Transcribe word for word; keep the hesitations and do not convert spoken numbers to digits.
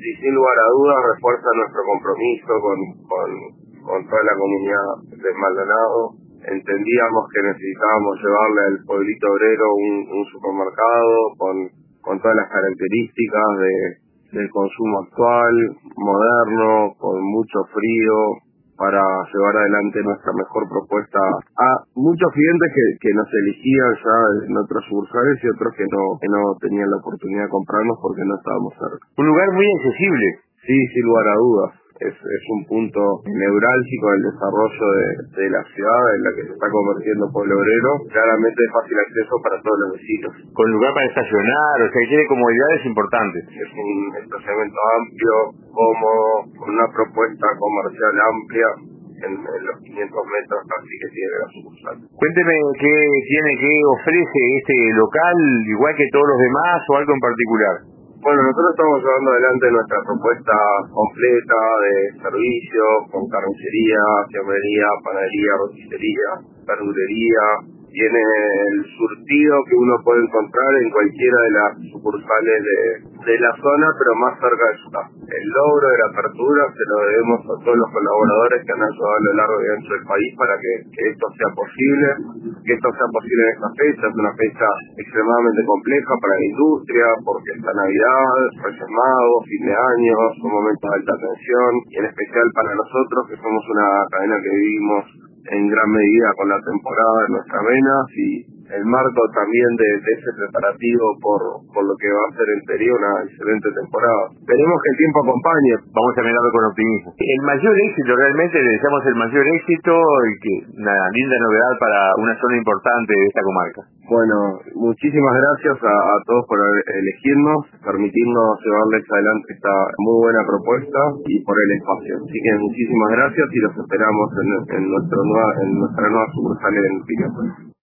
Sí, sin lugar a dudas refuerza nuestro compromiso con, con, con toda la comunidad de Maldonado. Entendíamos que necesitábamos llevarle al pueblito obrero un, un supermercado con, con todas las características de, del consumo actual, moderno, con mucho frío, para llevar adelante nuestra mejor propuesta a muchos clientes que, que nos elegían ya en otros sucursales y otros que no, que no tenían la oportunidad de comprarnos porque no estábamos cerca. Un lugar muy accesible. Sí, sin lugar a dudas. Es, es un punto neurálgico del desarrollo de, de la ciudad en la que se está convirtiendo Pueblo Obrero. Claramente de fácil acceso para todos los vecinos. Con lugar para estacionar, o sea, que tiene comodidades importantes. Es un estacionamiento amplio, cómodo, con una propuesta comercial amplia en, en los quinientos metros casi que tiene la sucursal. Cuénteme qué tiene, qué ofrece este local, igual que todos los demás, o algo en particular. Bueno, nosotros estamos llevando adelante nuestra propuesta completa de servicios, con carnicería, fiambrería, panadería, roticería, verdulería. Tiene el surtido que uno puede encontrar en cualquiera de las sucursales de, de la zona, pero más cerca de su casa. El logro de la apertura se lo debemos a todos los colaboradores que han ayudado a lo largo y ancho del país para que, que esto sea posible, que esto sea posible en esta fecha. Es una fecha extremadamente compleja para la industria, porque está Navidad, Reyes Magos, fin de año, son momentos de alta tensión, y en especial para nosotros, que somos una cadena que vivimos en gran medida con la temporada de nuestras venas y el marco también de, de ese preparativo por, por lo que va a ser en teoría una excelente temporada. Esperemos que el tiempo acompañe. Vamos a mirarlo con optimismo. El mayor éxito, realmente le deseamos el mayor éxito y que una linda novedad para una zona importante de esta comarca. Bueno, muchísimas gracias a, a todos por elegirnos, permitirnos llevarles adelante esta muy buena propuesta y por el espacio. Así que muchísimas gracias y los esperamos en, en, nuestro nueva, en nuestra nueva sucursal en Piriápolis.